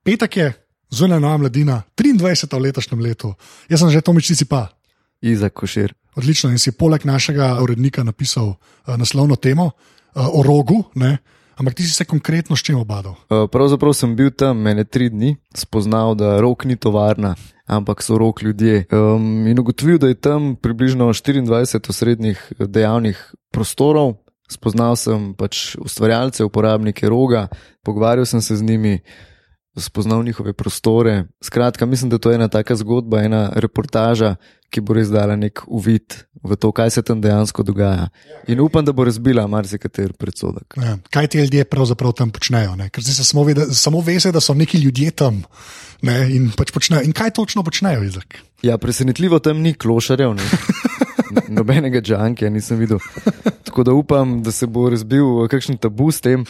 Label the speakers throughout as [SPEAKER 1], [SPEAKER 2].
[SPEAKER 1] Petek je, zunaj Nova Mladina, 23. v letošnjem letu. Jaz sem že Tomič, ti si pa.
[SPEAKER 2] Izak Košir.
[SPEAKER 1] Odlično, in si poleg našega urednika napisal naslovno temo o rogu, ne? Ampak ti si se konkretno s čim obadal?
[SPEAKER 2] Pravzaprav sem bil tam mene 3 dni, spoznal, da rog ni tovarna, ampak so rog ljudje. In ugotovil, da je tam približno 24 osrednjih dejavnih prostorov. Spoznal sem pač ustvarjalce, uporabnike roga, pogovarjal sem se z njimi, spoznal njihove prostore. Skratka, mislim, da to je ena taka zgodba, ena reportaža, ki bo res dala nek uvid v to, kaj se tam dejansko dogaja. In upam, da bo razbila marsikater predsodek.
[SPEAKER 1] Ja, kaj ti ljudje pravzaprav tam počnejo? Ne? Ker si se samo vese, da so neki ljudje tam, ne? In pač počnejo. In kaj točno počnejo, Izak?
[SPEAKER 2] Ja, presenetljivo tam ni klošarjev, ne? Nobenega džankija nisem videl. Tako da upam, da se bo razbil kakšen tabu s tem.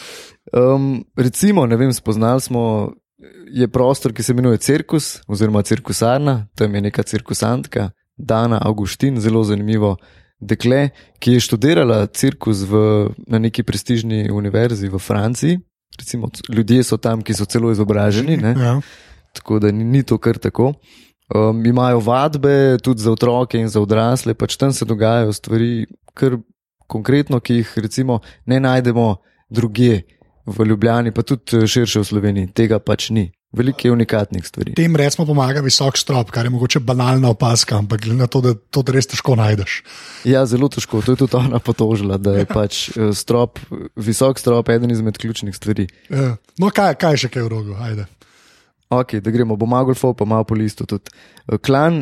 [SPEAKER 2] Recimo, ne vem, spoznali smo, je prostor, ki se imenuje Cirkus oziroma cirkusarna, tam je neka cirkusantka, Dana Augustin, zelo zanimivo dekle, ki je študirala cirkus na neki prestižni univerzi v Franciji. Recimo, ljudje so tam, ki so celo izobraženi, ne?
[SPEAKER 1] Ja.
[SPEAKER 2] Tako da ni to kar tako. Imajo vadbe tudi za otroke in za odrasle, pač tam se dogajajo stvari, kar konkretno, ki jih recimo ne najdemo drugje v Ljubljani, pa tudi širše v Sloveniji. Tega pač ni. Veliko je unikatnih stvari.
[SPEAKER 1] Tem recimo pomaga visok strop, kar je mogoče banalna opaska, ampak glede na to, da to res težko najdeš.
[SPEAKER 2] Ja, zelo težko. To je tudi ona potožila, da je pač strop, visok strop eden izmed ključnih stvari.
[SPEAKER 1] Ja. No, kaj še kaj v rogu? Ajde.
[SPEAKER 2] Ok, da gremo, bo Magolfov, pa malo po listu tudi. Klan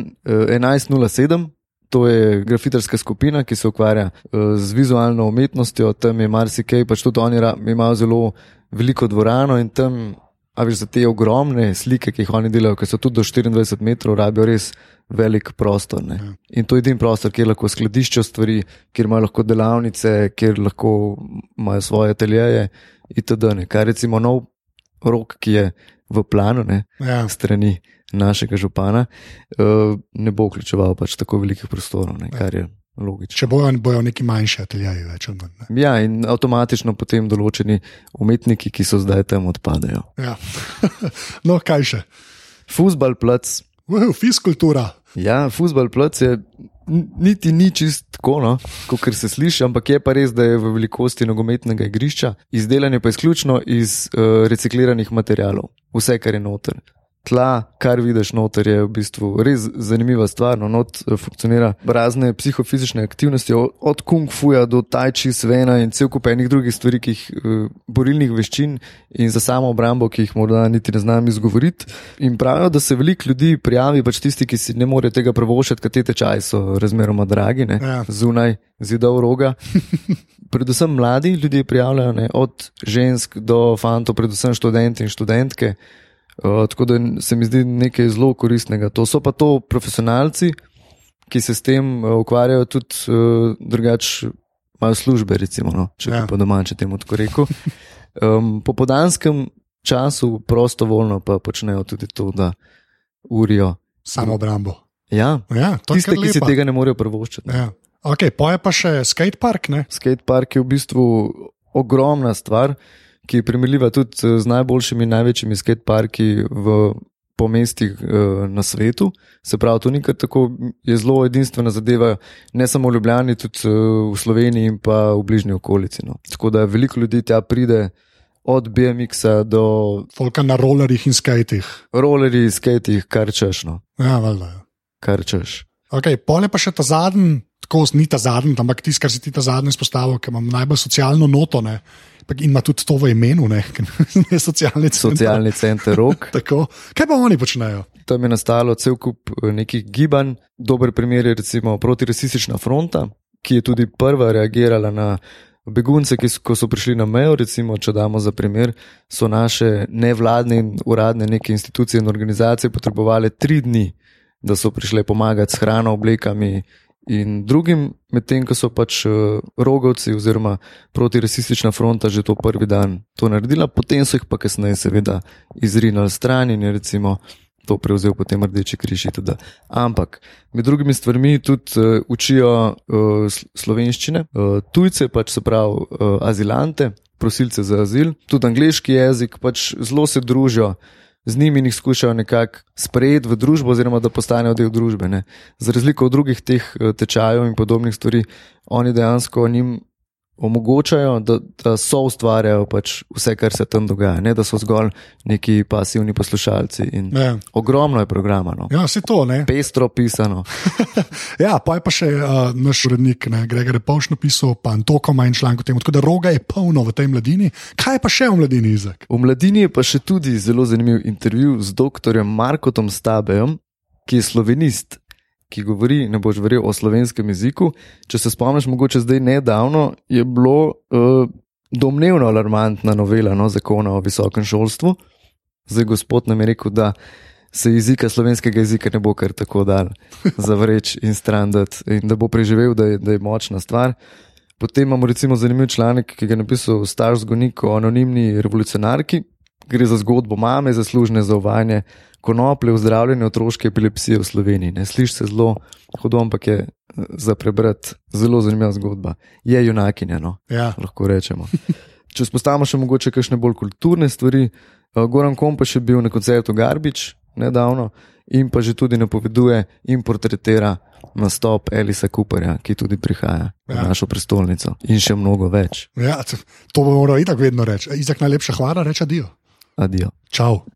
[SPEAKER 2] 1107, to je grafitarska skupina, ki se ukvarja z vizualno umetnostjo, tam je marsikaj, pač tudi oni imajo zelo veliko dvorano in tam, a veš, za te ogromne slike, ki jih oni delajo, ki so tudi do 24 metrov, rabijo res velik prostor. Ne?
[SPEAKER 1] Ja.
[SPEAKER 2] In to je edin prostor, kjer lahko skladiščijo stvari, kjer imajo lahko delavnice, kjer lahko imajo svoje ateljeje itd. Kar recimo nov rok, ki je v planu, ne,
[SPEAKER 1] Ja.
[SPEAKER 2] strani našega župana, ne bo vključeval pač tako velikih prostorov, ne, kar je logično.
[SPEAKER 1] Če bojo neki manjši ateljeji več. Ne?
[SPEAKER 2] Ja, in avtomatično potem določeni umetniki, ki so zdaj tam, odpadajo.
[SPEAKER 1] Ja. No, kaj še?
[SPEAKER 2] Fuzbalplac.
[SPEAKER 1] Fiskultura.
[SPEAKER 2] Ja, fuzbalplac je niti ni čist tako, no, kot se sliši, ampak je pa res, da je v velikosti nogometnega igrišča, izdelan je pa izključno iz recikliranih materialov. Vse, kar je noter. Tla, kar vidiš noter, je v bistvu res zanimiva stvar. No, not funkcionira razne psihofizične aktivnosti, od kung fuja do tai chi, svena in cel kup enih drugih stvari, ki jih borilnih veščin in za samo obrambo, ki jih morda niti ne znam izgovoriti. In pravijo, da se veliko ljudi prijavi, pač tisti, ki si ne morejo tega privoščiti, ker te tečaji so razmeroma dragi, ne,
[SPEAKER 1] Ja.
[SPEAKER 2] zunaj zidov roga. Predvsem mladi ljudje prijavljajo, ne, od žensk do fantov, predvsem študenti in študentke. Tako da se mi zdi nekaj zelo koristnega. To so pa to profesionalci, ki se s tem ukvarjajo tudi drugače, imajo službe, recimo, no, če bi po domače temu tako rekel. Po podanskem času prostovoljno pa počnejo tudi to, da urijo
[SPEAKER 1] Samo obrambo.
[SPEAKER 2] Ja,
[SPEAKER 1] Ja, to je
[SPEAKER 2] tiste,
[SPEAKER 1] kar
[SPEAKER 2] ki si
[SPEAKER 1] lepa.
[SPEAKER 2] tega ne morejo privoščiti.
[SPEAKER 1] Ja. Ok, poje pa še skatepark, ne?
[SPEAKER 2] Skatepark je v bistvu ogromna stvar, ki je primerljiva tudi z najboljšimi in največjimi skateparki po mestih na svetu. Se pravi, to ni kar tako, je zelo edinstvena zadeva, ne samo v Ljubljani, tudi v Sloveniji in pa v bližnji okolici. No. Tako da veliko ljudi tja pride, od BMX-a do
[SPEAKER 1] Folka na rolerjih in skatih.
[SPEAKER 2] rolerji, skatih, kar češ. No.
[SPEAKER 1] Ja, valjda. Ja.
[SPEAKER 2] Kar češ.
[SPEAKER 1] Ok, pole pa še ta zadnji, tako ni ta zadnji, ampak tisti, kar si ti ta zadnji izpostavil, ki ima najbolj socialno noto, ne? In ima tudi to v imenu, ne, ne socialni center.
[SPEAKER 2] Socialni center rok.
[SPEAKER 1] Tako. Kaj pa oni počnejo?
[SPEAKER 2] Tam je nastalo cel kup nekih gibanj. Dober primer je recimo protirasistična fronta, ki je tudi prva reagirala na begunce, ko so prišli na mejo. Recimo, če damo za primer, so naše nevladne in uradne neke institucije in organizacije potrebovali 3 dni, da so prišle pomagati s hrano, oblekami in drugim, medtem ko so pač rogovci oziroma protirasistična fronta že to prvi dan to naredila, potem so jih pa kasneje seveda izrinali stran in je recimo to prevzel potem Rdeči križ itd. Ampak med drugimi stvarmi tudi učijo slovenščine, tujce, pač se pravi azilante, prosilce za azil, tudi angleški jezik, pač zelo se družijo z njimi in jih skušajo nekako sprejeti v družbo, oziroma da postanejo del družbe. Ne. Za razliko od drugih teh tečajev in podobnih stvari, oni dejansko njim omogočajo, da so ustvarjajo pač vse, kar se tam dogaja, ne da so zgolj neki pasivni poslušalci. Ogromno je programa. No.
[SPEAKER 1] Ja, vse to, ne.
[SPEAKER 2] Pestro pisano.
[SPEAKER 1] Ja, pa je pa še naš urednik, Gregor Repovš napisal, pa Antoko ima en članek o tem, tako da roga je polno v tej Mladini. Kaj je pa še v Mladini, Izak?
[SPEAKER 2] V Mladini je pa še tudi zelo zanimiv intervju z doktorjem Markotom Stabejem, ki je slovenist, ki govori, ne boš verjel, o slovenskem jeziku. Če se spomniš, mogoče zdaj nedavno je bilo domnevno alarmantna novela zakona o visokem šolstvu. Zdaj gospod nam je rekel, da se jezika, slovenskega jezika ne bo kar tako dal zavreč in stran dati in da bo preživel, da je močna stvar. Potem imamo recimo zanimiv članek, ki ga je napisal Staš Zgonik o anonimni revolucionarki. Gre za zgodbo mame, zaslužne za uvajanje konoplje v zdravljenju otroške epilepsije v Sloveniji. Ne sliši se zelo hudo, ampak je za prebrati zelo zanimiva zgodba. Je junakinja, no, ja. Lahko rečemo. Če spostavimo še mogoče kakšne bolj kulturne stvari, Goran Kompaš je bil na koncertu Garbič nedavno in pa že tudi napoveduje in portretira nastop Elisa Cooperja, ki tudi prihaja v našo prestolnico in še mnogo več.
[SPEAKER 1] Ja, to bo moral itak vedno reči. Izak, najlepša hvala, reči adijo.
[SPEAKER 2] Adijo.
[SPEAKER 1] Čau.